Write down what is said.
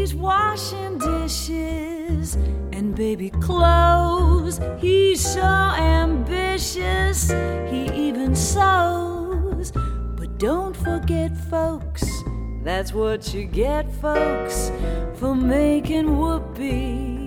He's washing dishes and baby clothes. He's so ambitious, he even sews. But don't forget, folks, that's what you get, folks, for making whoopee.